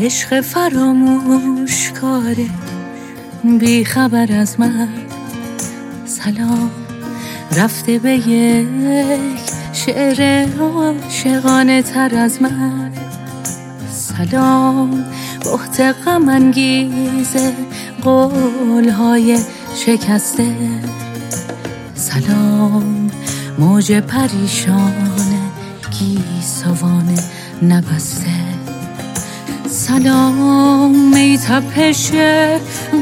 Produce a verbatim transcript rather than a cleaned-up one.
عشق فراموش کاره بی خبر از من. سلام رفته به یک شعر عاشقانه تر از من. سلام بهت غم انگیز قولهای شکسته. سلام موج پریشان گیسوان نبسته. سلام ای تپش